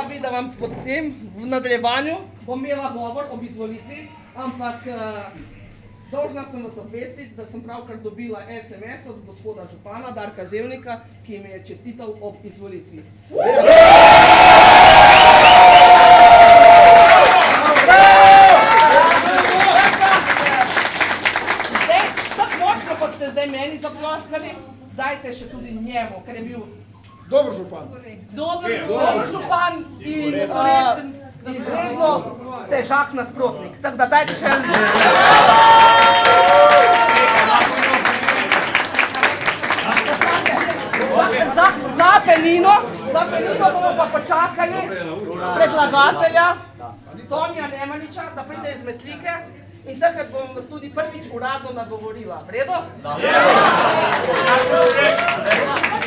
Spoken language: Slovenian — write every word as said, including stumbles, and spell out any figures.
želela bi, da vam potem v nadaljevanju bom imela govor ob izvolitvi, ampak dolžna sem vas obvestiti, da sem pravkar dobila es em es od gospoda župana Darka Zevnika, ki mi je čestital ob izvolitvi. Zdaj, tako močno, kot ste zdaj meni zaploskali, dajte še tudi njemu, ker je bil dober župan. Dober župan in izredno težak nasprotnik. Tako da dajte še en... Za penino, za penino bomo pa počakali predlagatelja Tonija Nemaniča, da pride iz Metlike in takrat bom vas tudi prvič uradno nagovorila. V redu? Da.